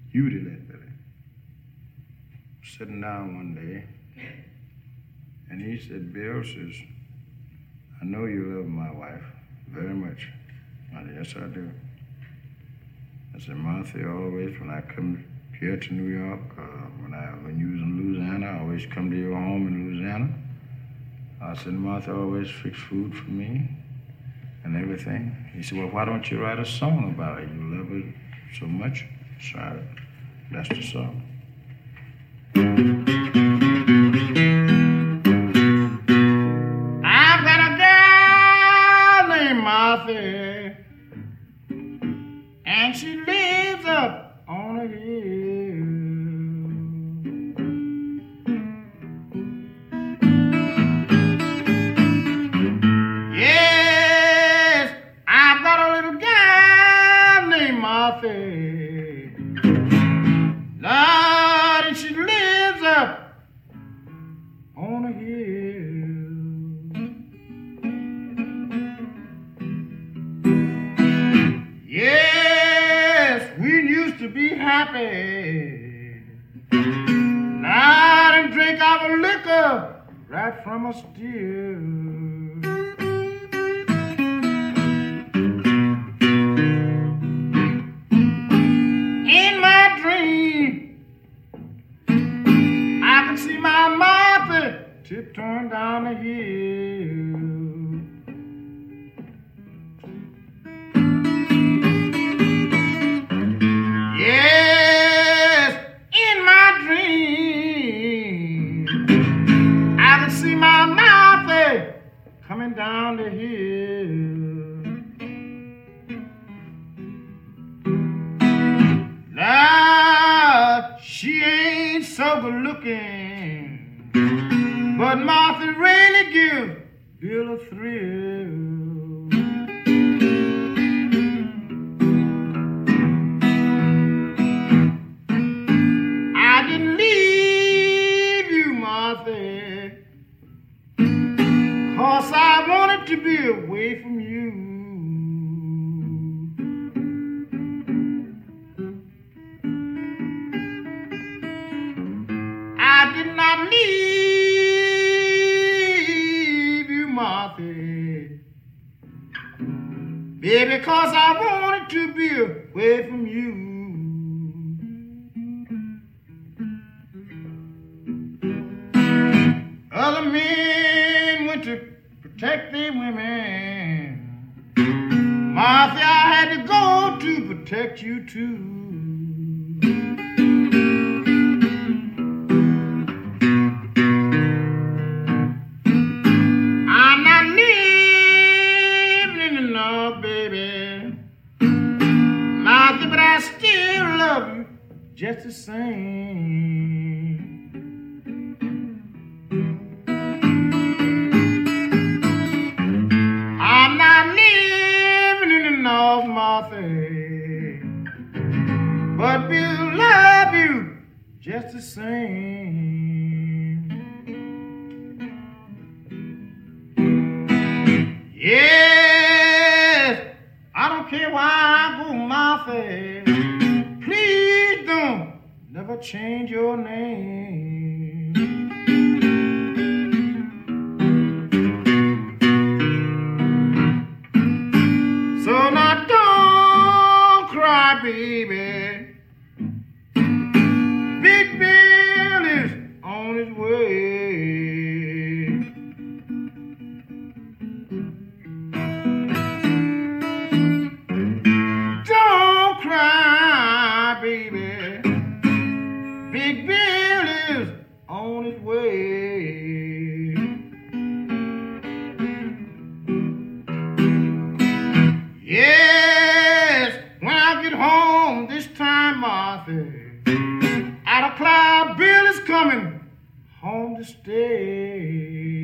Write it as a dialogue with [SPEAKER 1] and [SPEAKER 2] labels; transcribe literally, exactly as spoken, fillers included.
[SPEAKER 1] utility. Sitting down one day, and he said, Bill, says, I know you love my wife very much. I said, yes, I do. I said, Martha, always when I come here to New York, uh, when I when you was in Louisiana, I always come to your home in Louisiana. I said, Martha always fix food for me and everything. He said, well, why don't you write a song about it? You love her so much. So I, that's the song. I've got a girl named Martha, and she lives up on a hill. Yes, I've got a little girl named Martha. Lord, and she lives up on a hill. Yes, we used to be happy. Now I done drink our liquor right from a still. In my dream, I can see my Martha tiptoeing down the hill. Yes, in my dream, I can see my Martha coming down the hill. Now, she ain't so good looking, but Martha really gives Bill a thrill. I didn't leave you, Martha, 'cause I wanted to be away from you. I did not leave you, Martha, baby, 'cause I wanted to be away from you. Other men went to protect their women. Martha, I had to go to protect you too. I'm not living in love, baby, Martha, but I still love you just the same. I'm not living in the North, Martha, but we'll love you just the same. Yes, I don't care where I go, Martha, please don't never change your name. So now don't cry, baby. Big Bill is on his way. Don't cry, baby. Big Bill is on his way. Yes, when I get home this time, Martha, out of Cloud, Bill is coming home to stay.